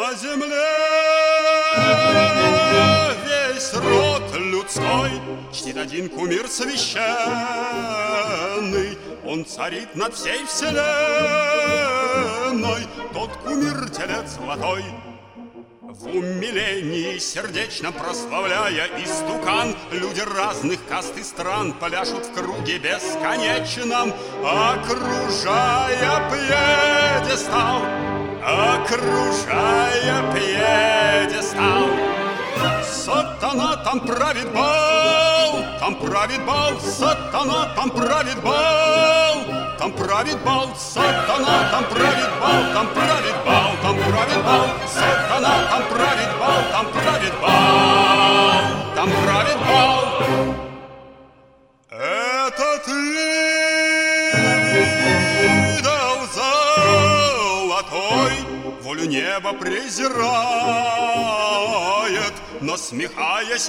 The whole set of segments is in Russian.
на земле весь род людской чтит один кумир священный. Он царит над всей вселенной, тот кумир телец золотой. В умилении сердечно прославляя истукан, люди разных каст и стран пляшут в круге бесконечном, окружая пьедестал, окружая пьедестал. Сатана там правит бал, там правит бал, сатана там правит бал, там правит бал, сатана там правит бал, там правит бал, там правит бал, сатана там правит бал, там правит бал, там правит бал. Этот идол золотой волю неба презирает, насмехаясь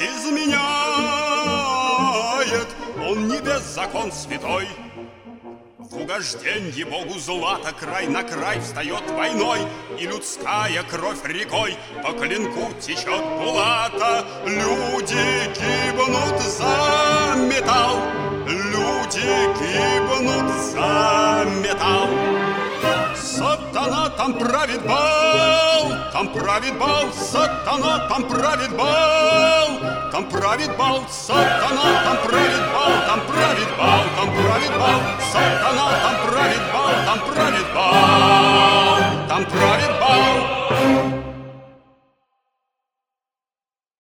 изменяет. Он небес закон святой. В угожденье Богу злато край на край встает войной, и людская кровь рекой по клинку течет булата. Люди гибнут за металл, люди гибнут за металл. Сатана там правит бал, там правит бал, сатана там правит бал, там правит бал, сатана там правит бал, там правит бал, там правит бал, сатана там правит бал, там правит бал, там правит бал.